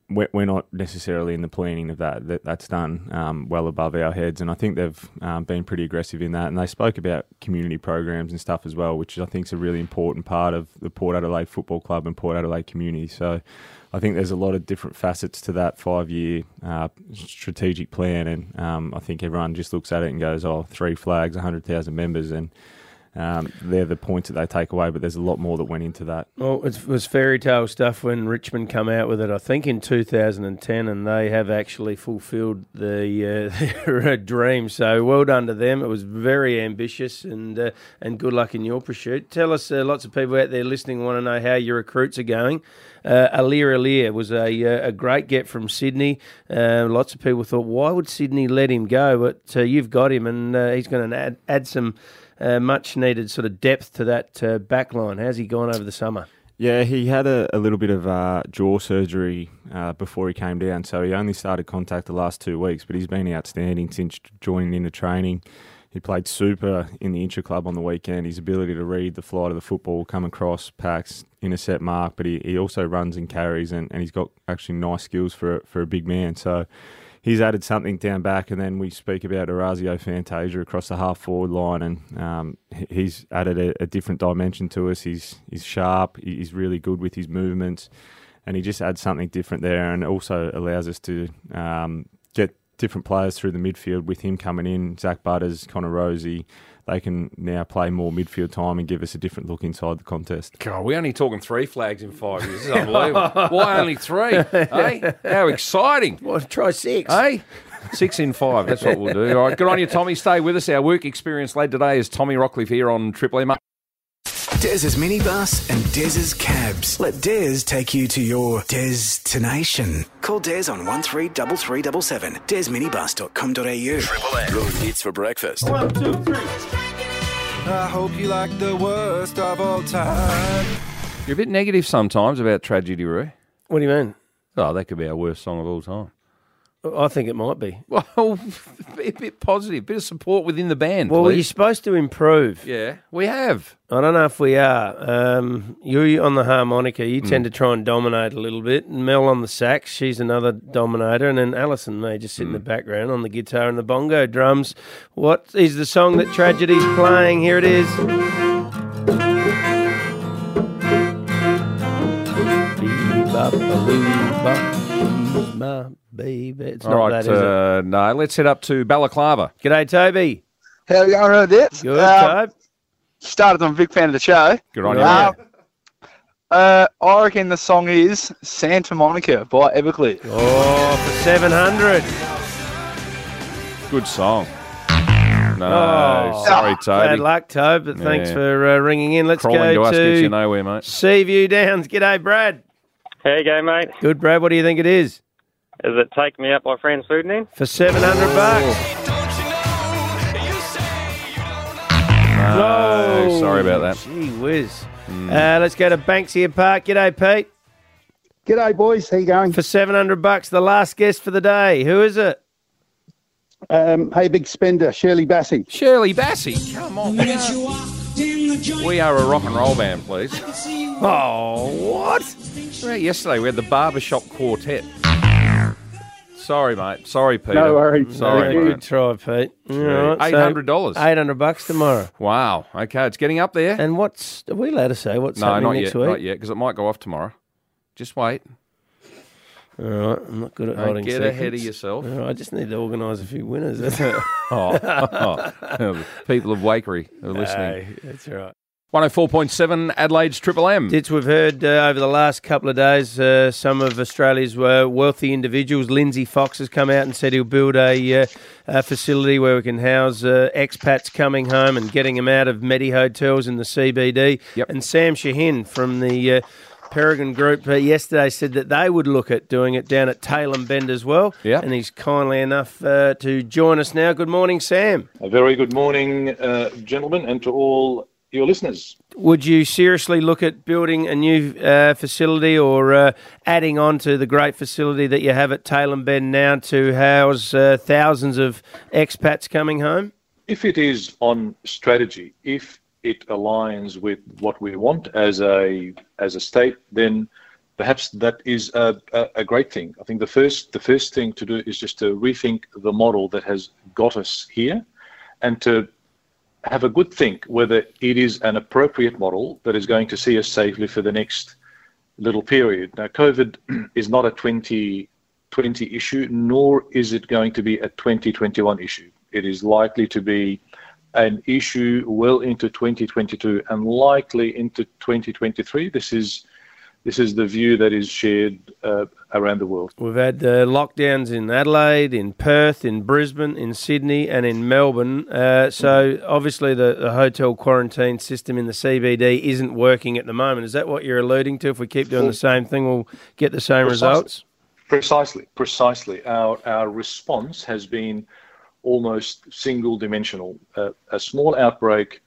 we're, we're not necessarily in the planning of that. that that's done um, well above our heads, and I think they've um, been pretty aggressive in that. And they spoke about community programs and stuff as well, which I think is a really important part of the Port Adelaide Football Club and Port Adelaide community. So I think there's a lot of different facets to that five-year uh, strategic plan, and um, I think everyone just looks at it and goes, oh, three flags, one hundred thousand members, and Um, they're the points that they take away, but there's a lot more that went into that. Well, it was fairy tale stuff when Richmond come out with it, I think, in two thousand ten, and they have actually fulfilled the, uh, their dream. So well done to them. It was very ambitious, and uh, and good luck in your pursuit. Tell us, uh, lots of people out there listening want to know how your recruits are going. Uh, Alir Alir was a a great get from Sydney. Uh, lots of people thought, why would Sydney let him go? But uh, you've got him, and uh, he's going to add, add some Uh, much needed sort of depth to that uh, back line. How's he gone over the summer? Yeah, he had a, a little bit of uh, jaw surgery uh, before he came down, so he only started contact the last two weeks, but he's been outstanding since joining into training. He played super in the intra club on the weekend. His ability to read the flight of the football, come across, packs, intercept mark, but he, he also runs and carries, and, and he's got actually nice skills for, for a big man. So he's added something down back, and then we speak about Orazio Fantasia across the half-forward line, and um, he's added a, a different dimension to us. He's he's sharp, he's really good with his movements, and he just adds something different there, and also allows us to um, get different players through the midfield with him coming in. Zach Butters, Connor Rosie, they can now play more midfield time and give us a different look inside the contest. God, we're only talking three flags in five years. This is unbelievable. Why only three? Hey, how exciting. Well, try six. Hey, six in five. That's what we'll do. All right, good on you, Tommy. Stay with us. Our work experience led today is Tommy Rockcliffe here on Triple M. Dez's minibus and Dez's cabs. Let Dez take you to your destination. Call Dez on one three three three seven seven. des minibus dot com dot a u. Triple M. Good hits for breakfast. One, two, three. I hope you like the worst of all time. You're a bit negative sometimes about tragedy, Roo. What do you mean? Oh, that could be our worst song of all time. I think it might be. Well, be a bit positive, a bit of support within the band, Well, please. you're supposed to improve. Yeah, we have. I don't know if we are. Um, you on the harmonica, you Mm. tend to try and dominate a little bit. And Mel on the sax, she's another dominator. And then Alison may just sit Mm. in the background on the guitar and the bongo drums. What is the song that Tragedy's playing? Here it is. She's my baby. It's All not right, that, is it? uh, no, let's head up to Balaclava. G'day, Toby. How are you going with this? Good, Um, Tobe. Started, I'm a big fan of the show. Good on you. Uh, uh, I reckon the song is Santa Monica by Everclear. Oh, for seven hundred. Good song. No, Oh, sorry, Toby. Bad luck, Tobe, but thanks Yeah. for uh, ringing in. Let's Crawling go to us to gets you nowhere, mate. Seaview Downs. G'day, Brad. How you going, mate? Good, Brad. What do you think it is? Is it Take Me Up by Franz Ferdinand? For seven hundred bucks. No, sorry about that. Gee whiz. Mm. Uh, let's go to Banksia Park. G'day, Pete. G'day, boys. How you going? For seven hundred bucks, the last guest for the day. Who is it? Um, hey, big spender, Shirley Bassey. Shirley Bassey, come on. We are a rock and roll band, please. Oh, what? Well, yesterday we had the Barbershop Quartet. Sorry, mate. Sorry, Peter. No worries. Sorry, Good mate. try, Pete. All right, eight hundred dollars. So eight hundred bucks tomorrow. Wow. Okay, it's getting up there. And what's, are we allowed to say what's no, happening not next yet. week? Not yet, because it might go off tomorrow. Just wait. All right, I'm not good at Don't holding get secrets. ahead of yourself. All right, I just need to organise a few winners. That's it. oh, oh. People of Wakery are listening. No, that's right. one oh four point seven Adelaide's Triple M. Dits, we've heard uh, over the last couple of days uh, some of Australia's uh, wealthy individuals. Lindsay Fox has come out and said he'll build a, uh, a facility where we can house uh, expats coming home and getting them out of Medi hotels in the C B D. Yep. And Sam Shahin from the uh, Peregrine Group uh, yesterday said that they would look at doing it down at Tailem Bend as well. Yeah. And he's kindly enough uh, to join us now. Good morning, Sam. A very good morning, uh, gentlemen, and to all your listeners. Would you seriously look at building a new uh, facility or uh, adding on to the great facility that you have at Tailem Bend now to house uh, thousands of expats coming home? If it is on strategy, if it aligns with what we want as a as a state, then perhaps that is a, a, a great thing. I think the first the first thing to do is just to rethink the model that has got us here, and to have a good think whether it is an appropriate model that is going to see us safely for the next little period. Now, COVID is not a twenty twenty issue, nor is it going to be a twenty twenty-one issue. It is likely to be an issue well into twenty twenty-two and likely into twenty twenty-three. This is this is the view that is shared uh, around the world. We've had uh, lockdowns in Adelaide, in Perth, in Brisbane, in Sydney and in Melbourne. Uh, so obviously the, the hotel quarantine system in the C B D isn't working at the moment. Is that what you're alluding to? If we keep doing the same thing, we'll get the same Precisely. results? Precisely, precisely. Our, our response has been almost single dimensional. Uh, a small outbreak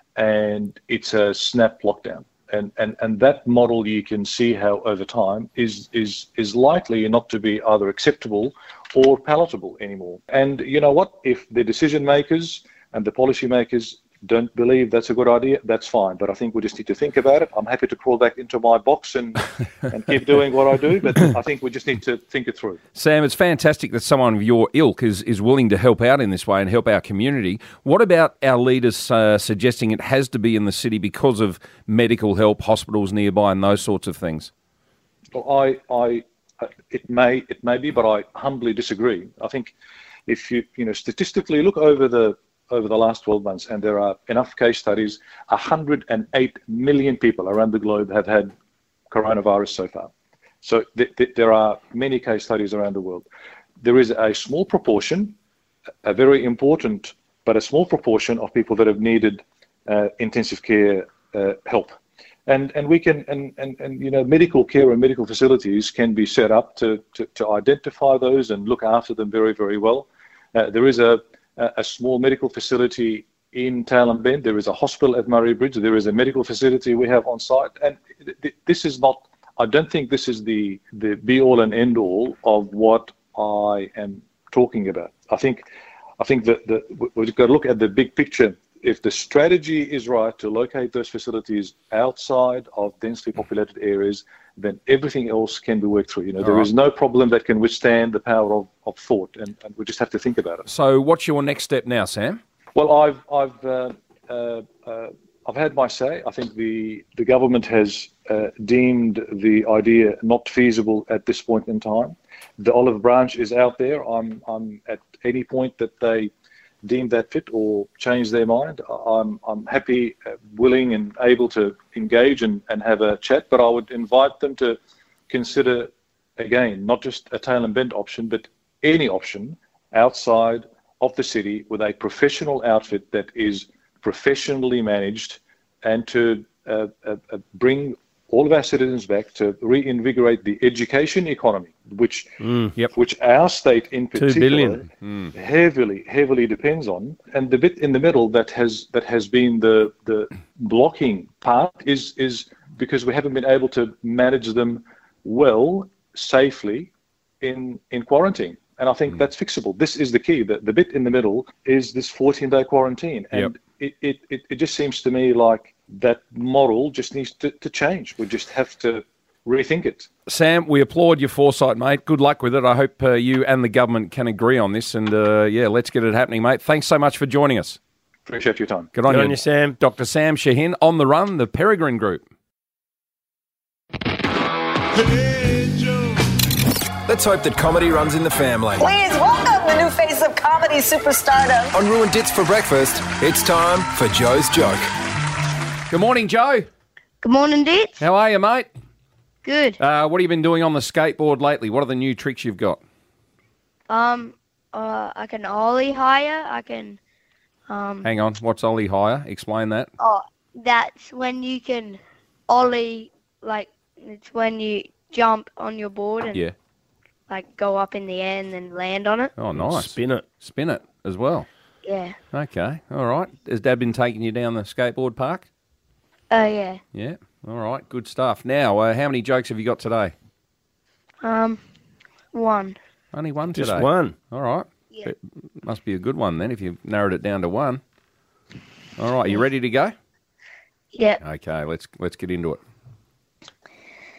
and it's a snap lockdown. And, and and that model, you can see how over time is is is likely not to be either acceptable or palatable anymore. And you know what? If the decision makers and the policy makers don't believe that's a good idea, that's fine. But I think we just need to think about it. I'm happy to crawl back into my box and, and keep doing what I do, but I think we just need to think it through. Sam, it's fantastic that someone of your ilk is, is willing to help out in this way and help our community. What about our leaders uh, suggesting it has to be in the city because of medical help, hospitals nearby and those sorts of things? Well, I, I, it may, it may be, but I humbly disagree. I think if you, you know, statistically look over the over the last twelve months, and there are enough case studies, one hundred eight million people around the globe have had coronavirus so far. So th- th- there are many case studies around the world. There is a small proportion, a very important, but a small proportion of people that have needed uh, intensive care uh, help. And and we can, and, and, and you know, medical care and medical facilities can be set up to, to, to identify those and look after them very, very well. Uh, there is a a small medical facility in Tailem Bend. There is a hospital at Murray Bridge. There is a medical facility we have on site. And th- this is not, I don't think this is the, the be all and end all of what I am talking about. I think I think that the, we've got to look at the big picture. If the strategy is right to locate those facilities outside of densely populated areas, then everything else can be worked through. You know, All there right. is no problem that can withstand the power of, of thought, and, and we just have to think about it. So what's your next step now, Sam? Well, I've I've uh, uh, uh, I've had my say. I think the the government has uh, deemed the idea not feasible at this point in time. The olive branch is out there. I'm I'm at any point that they deem that fit or change their mind, I'm I'm happy, uh, willing and able to engage and, and have a chat, but I would invite them to consider, again, not just a Tailem Bend option, but any option outside of the city with a professional outfit that is professionally managed, and to uh, uh, uh, bring all of our citizens back to reinvigorate the education economy, which Mm, yep. which our state in Two particular billion. Mm. heavily heavily depends on. And the bit in the middle that has that has been the the blocking part is is because we haven't been able to manage them well, safely in in quarantine. And I think that's fixable. This is the key. The, the bit in the middle is this fourteen-day quarantine. And Yep. it, it, it, it just seems to me like that model just needs to, to change. We just have to rethink it. Sam, we applaud your foresight, mate. Good luck with it. I hope uh, you and the government can agree on this. And, uh, yeah, let's get it happening, mate. Thanks so much for joining us. Appreciate your time. Good on Good you. on you, Sam. Doctor Sam Shahin, on the run, the Peregrine Group. Let's hope that comedy runs in the family. Please welcome the new face of comedy superstardom. On Ruined Dits for breakfast, it's time for Joe's Joke. Good morning, Joe. Good morning, Ditch. How are you, mate? Good. Uh, what have you been doing on the skateboard lately? What are the new tricks you've got? Um, uh, I can ollie higher. I can, um, Hang on. What's ollie higher? Explain that. oh, that's when you can ollie, like, it's when you jump on your board and, Yeah. like, go up in the air and then land on it. Oh, nice. Spin it. Spin it as well. Yeah. Okay. All right. Has Dad been taking you down the skateboard park? Oh, yeah. Yeah. All right. Good stuff. Now, uh, how many jokes have you got today? Um, one. Only one Just today. one. All right. Yeah. It must be a good one then if you've narrowed it down to one. All right. You ready to go? Yeah. Okay. Let's let's get into it.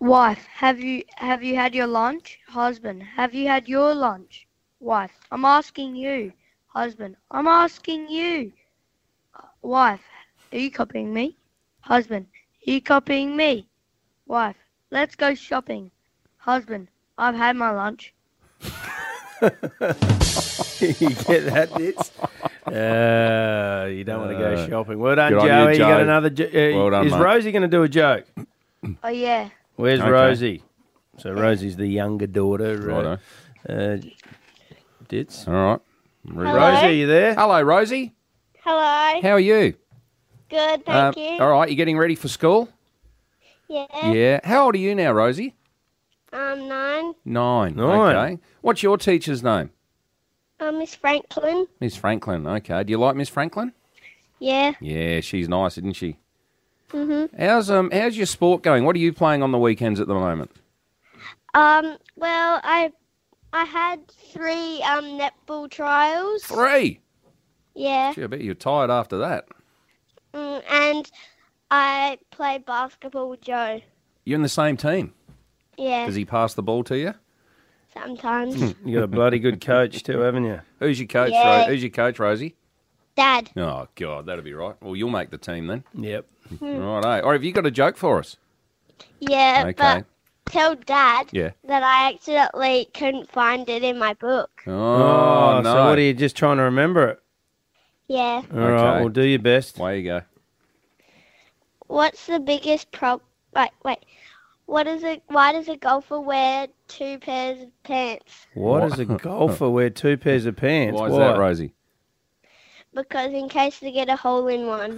Wife, have you have you had your lunch? Husband, have you had your lunch? Wife, I'm asking you. Husband, I'm asking you. Wife, are you copying me? Husband, are you copying me? Wife, let's go shopping. Husband, I've had my lunch. You get that, Dits? Uh, you don't want to go Uh, shopping. Well done, good on you, Joey. You, got Joe. another. Jo- uh, Well done, is mate. Rosie going to do a joke? Oh, yeah. Where's Okay. Rosie? So Rosie's the younger daughter. Righto. Uh, uh, Dits. All right. Hello? Rosie, are you there? Hello, Rosie. Hello. How are you? Good, Um, thank you. All right, you getting ready for school? Yeah. Yeah. How old are you now, Rosie? Um, nine. Nine. Nine. Okay. What's your teacher's name? Um, Miss Franklin. Miss Franklin. Okay. Do you like Miss Franklin? Yeah. Yeah, she's nice, isn't she? Mhm. How's um how's your sport going? What are you playing on the weekends at the moment? Um. Well, I I had three um netball trials. Three. Yeah. Gee, I bet you're tired after that. Mm, and I played basketball with Joe. You're in the same team. Yeah. Does he pass the ball to you? Sometimes. You got a bloody good coach too, haven't you? Who's your coach? Yeah. Ro- Who's your coach, Rosie? Dad. Oh God, that'll be right. Well, you'll make the team then. Yep. Hmm. Right. eh? Or have you got a joke for us? Yeah, Okay. but tell Dad Yeah. that I accidentally couldn't find it in my book. Oh, no. So what are you just trying to remember it? Yeah. All right. Well, do your best. Way you go. What's the biggest prob? Wait, wait. What is it? Why does a golfer wear two pairs of pants? Why does a golfer wear two pairs of pants? Why is that, Rosie? Because in case they get a hole in one.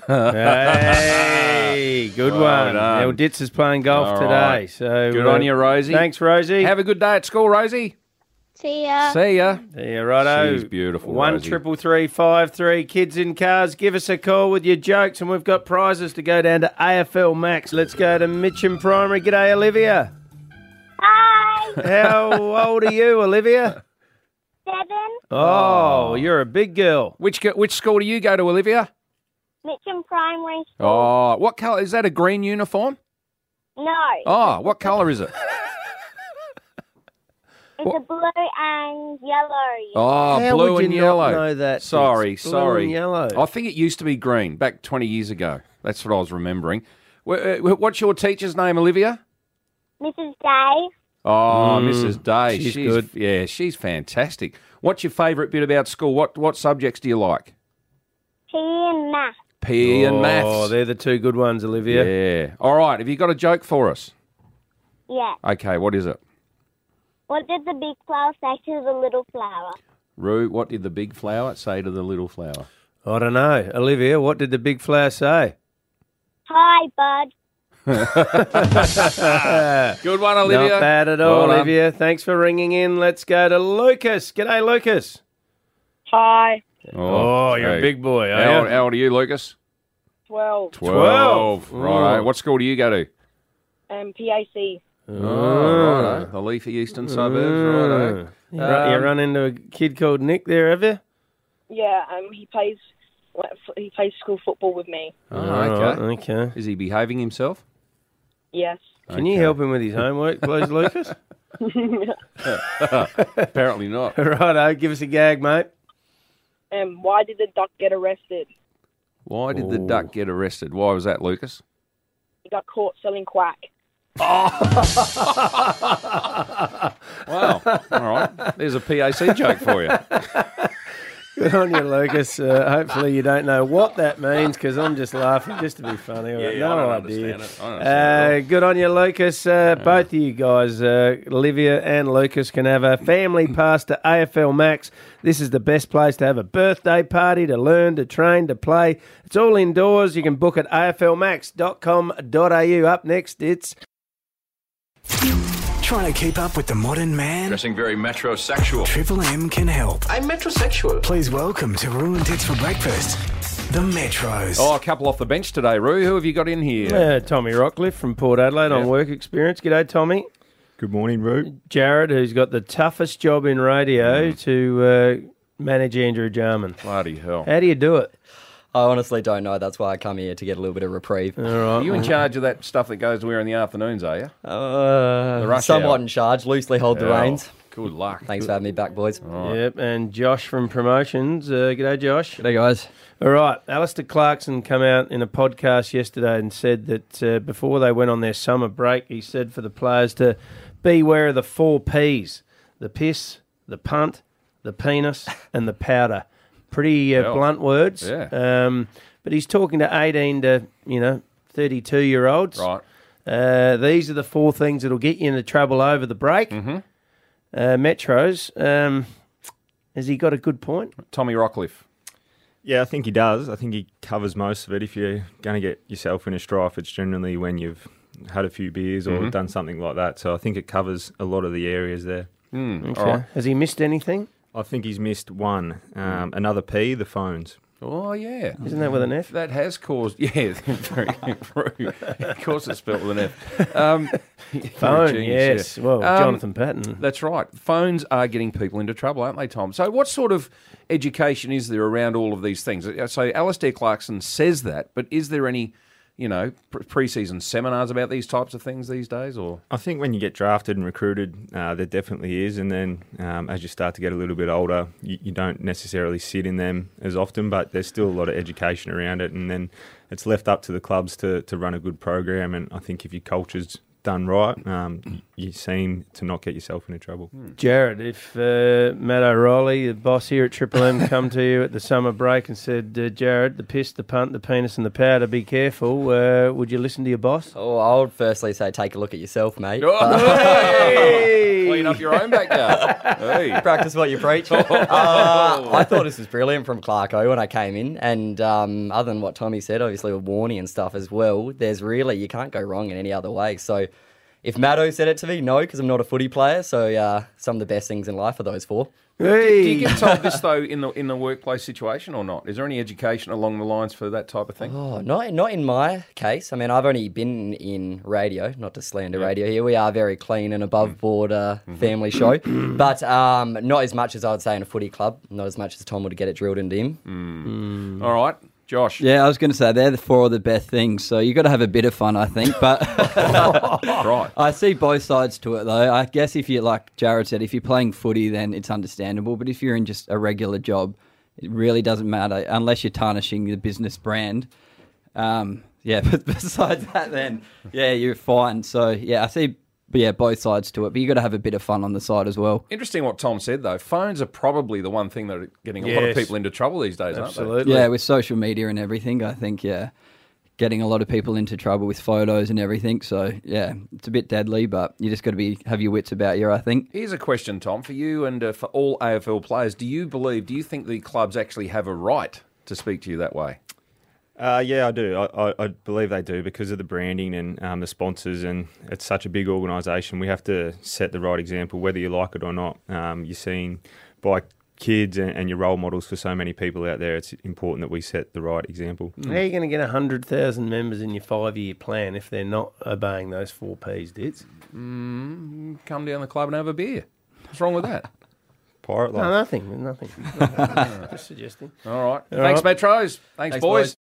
Hey, good Well one. done. Now, Ditz is playing golf All today. right. So Good uh, on you, Rosie. Thanks, Rosie. Have a good day at school, Rosie. See ya. See ya. Yeah, righto. She's beautiful, One Rosie. triple three five three. Kids in cars, give us a call with your jokes, and we've got prizes to go down to A F L Max. Let's go to Mitcham Primary. G'day, Olivia. Hi. How old are you, Olivia? Seven. Oh, you're a big girl. Which go- which school do you go to, Olivia? Mitcham Primary School. Oh, what colour is that? A green uniform? No. Oh, what colour is it? It's a blue and yellow. Oh, How blue would and you not yellow. know that, Fitz? Sorry, Blue sorry. and yellow. I think it used to be green back twenty years ago. That's what I was remembering. Wh- uh, What's your teacher's name, Olivia? Missus Day. Oh, Mm, Missus Day. she's good. Yeah, she's fantastic. What's your favourite bit about school? What what subjects do you like? P E and math. P E and Oh, maths. they're the two good ones, Olivia. Yeah. All right. Have you got a joke for us? Yeah. Okay. What is it? What did the big flower say to the little flower? Roo, what did the big flower say to the little flower? I don't know. Olivia, what did the big flower say? Hi, bud. Good one, Olivia. Not bad at all, Well done. Olivia. Thanks for ringing in. Let's go to Lucas. G'day, Lucas. Hi. Oh, you're a hey. big boy, are How, you? old- how old are you, Lucas? Twelve. Twelve. Twelve. Right. Oh. What school do you go to? Um, P A C. Oh, righto. The leafy eastern suburbs. Righto. You, run, you Um, run into a kid called Nick there, have you? Yeah. Um, he plays. He plays school football with me. Oh, okay. Right, okay. Is he behaving himself? Yes. Can you help him with his homework, please, Lucas? Apparently not. Righto, give us a gag, mate. Um, why did the duck get arrested? Why did the duck get arrested? Why was that, Lucas? He got caught selling quack. Wow. All right. There's a P A C joke for you. Good on you, Lucas. Uh, hopefully you don't know what that means because I'm just laughing just to be funny. I've got Yeah, no I don't idea. understand it. I don't understand Uh, good on you, Lucas. Uh, both of you guys, uh, Olivia and Lucas, can have a family pass to A F L Max. This is the best place to have a birthday party, to learn, to train, to play. It's all indoors. You can book at a f l max dot com dot a u. Up next, it's... Trying to keep up with the modern man? Dressing very metrosexual. Triple M can help. I'm metrosexual. Please welcome to Ruined Tits for Breakfast, the Metros. Oh, a couple off the bench today, Roo. Who have you got in here? Uh, Tommy Rockcliffe from Port Adelaide on Yeah. work experience. G'day, Tommy. Good morning, Roo. Jared, who's got the toughest job in radio to uh, manage Andrew Jarman. Bloody hell. How do you do it? I honestly don't know. That's why I come here to get a little bit of reprieve. All right. Are you in charge of that stuff that goes to where in the afternoons, are you? Uh, The rush somewhat hour. in charge. Loosely hold the Oh, reins. Good luck. Thanks for having me back, boys. Yep, and Josh from Promotions. Uh, g'day, Josh. G'day, guys. All right, Alistair Clarkson come out in a podcast yesterday and said that uh, before they went on their summer break, he said for the players to beware of the four Ps, the piss, the punt, the penis and the powder. Pretty uh, Hell. blunt words. Yeah. Um, but he's talking to eighteen to, you know, thirty-two-year-olds. Right. Uh, these are the four things that'll get you into trouble over the break. Mm-hmm. Uh, Metros, um, has he got a good point? Tommy Rockcliffe. Yeah, I think he does. I think he covers most of it. If you're going to get yourself in a strife, it's generally when you've had a few beers or Mhm. done something like that. So I think it covers a lot of the areas there. Mm, Okay. all right. Has he missed anything? I think he's missed one. Um, another P, the phones. Oh, yeah. Isn't that with an F? That has caused... Yeah, very true. Of course it's spelled with an F. Um, Phone, genius, yes. Well, Jonathan Patton. That's right. Phones are getting people into trouble, aren't they, Tom? So what sort of education is there around all of these things? So Alistair Clarkson says that, but is there any... you know, pre- pre-season seminars about these types of things these days, or? I think when you get drafted and recruited, uh, there definitely is. And then um, as you start to get a little bit older, you, you don't necessarily sit in them as often, but there's still a lot of education around it. And then it's left up to the clubs to, to run a good program. And I think if your culture's done right, um, you seem to not get yourself into trouble. Jared, if uh, Matt O'Reilly, the boss here at Triple M, come to you at the summer break and said, uh, Jared, the piss, the punt, the penis and the powder, be careful, uh, would you listen to your boss? Oh, I would firstly say take a look at yourself, mate. Hey! Clean up your own backyard. Hey. Practice what you preach. uh, I thought this was brilliant from Clarko when I came in. And um, other than what Tommy said, obviously with Warney and stuff as well, there's really, you can't go wrong in any other way. So if Maddo said it to me, no, because I'm not a footy player. So uh, some of the best things in life are those four. Do you get told this, though, in the in the workplace situation or not? Is there any education along the lines for that type of thing? Oh, not not in my case. I mean, I've only been in radio, not to slander Yeah. radio here. We are a very clean and above board uh, family show, but um, not as much as I would say in a footy club. Not as much as Tom would get it drilled into him. Mm. All right, Josh. Yeah, I was going to say they're the four of the best things, so you got to have a bit of fun, I think. But Right. I see both sides to it, though. I guess if you, like Jared said, if you're playing footy, then it's understandable. But if you're in just a regular job, it really doesn't matter unless you're tarnishing the business brand. Um, yeah, but besides that, then yeah, you're fine. So yeah, I see. But yeah, both sides to it. But you got to have a bit of fun on the side as well. Interesting what Tom said, though. Phones are probably the one thing that are getting a lot of Yes. people into trouble these days, Absolutely. aren't they? Yeah, with social media and everything, I think, yeah, getting a lot of people into trouble with photos and everything. So, yeah, it's a bit deadly, but you just got to be have your wits about you, I think. Here's a question, Tom, for you and uh, for all A F L players. Do you believe, do you think the clubs actually have a right to speak to you that way? Uh, yeah, I do. I, I, I believe they do because of the branding and um, the sponsors, and it's such a big organisation. We have to set the right example, whether you like it or not. Um, you're seeing by kids and, and your role models for so many people out there, it's important that we set the right example. How are you going to get one hundred thousand members in your five-year plan if they're not obeying those four Ps, Dids? Mm, come down the club and have a beer. What's wrong with that? Pirate No, life. nothing, nothing. Just suggesting. All right. All Thanks, right. Metros. Thanks, Thanks, boys. boys.